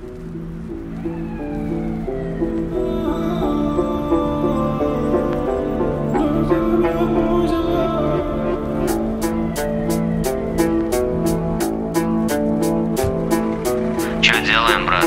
Чё делаем, брат?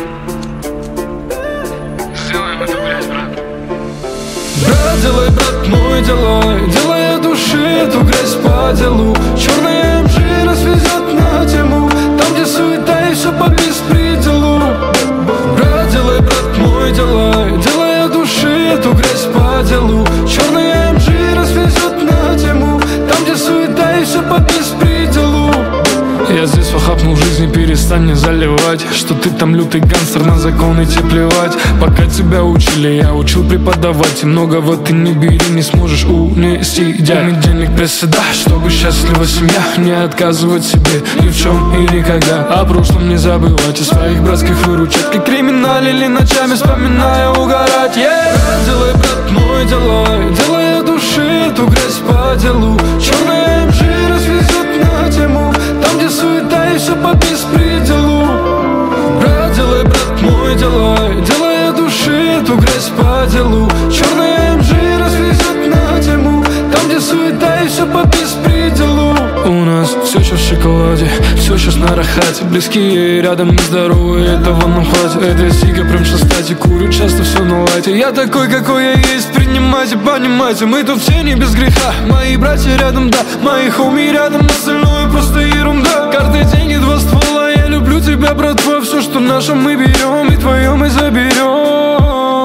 Сделаем эту грязь, брат. Брат, делай, брат мой, делай от души эту грязь по делу. Черная МЖ развезет на тему, там, где суета и все по беспределу. Брат, делай, брат мой, делай от души эту грязь по делу. Черная МЖ развезет на тему, там, где суета и все по беспределу. Я здесь похапнул жизнь, перестань не заливать, что ты там лютый гангстер, на законы тебе плевать. Пока тебя учили, я учил преподавать, и многого ты не бери, не сможешь унести. Дями денег приседа, чтобы счастлива семья, не отказывать себе ни в чем и никогда. О прошлом не забывать и своих братских выручать, как криминалили ночами, вспоминая угорать. Брат, делай, брат мой, делай от души эту грязь по делу. Черная МЖ развезет на тему, там, где суета и все по беспределу. Брат, делай, брат мой, делай от души эту грязь по делу. Черная МЖ развезет на тему, там, где суета и все по беспределу. У нас все сейчас в шоколаде, все сейчас на рахате. Близкие рядом, нездоровые, этого нам хватит. Это сига прям сейчас стати, курю часто все на лайте. Я такой, какой я есть, принимайте, понимайте. Мы тут все не без греха, мои братья рядом, да, мои хоми рядом, остальное просто ерунда. Карты, деньги, два ствола, я люблю тебя, братва. Все, что наше, мы берем, и твое мы заберем.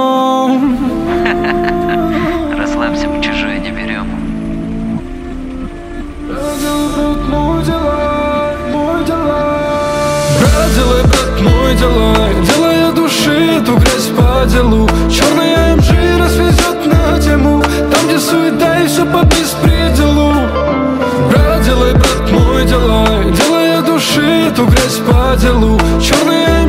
Расслабься, мы чужое не берем. Брат, делай, брат мой, делай от души эту грязь по делу. Черная МЖ развезет на тему, там, где суета и все по беспределу. Брат, делай, брат мой, делай от души эту грязь по делу. Черная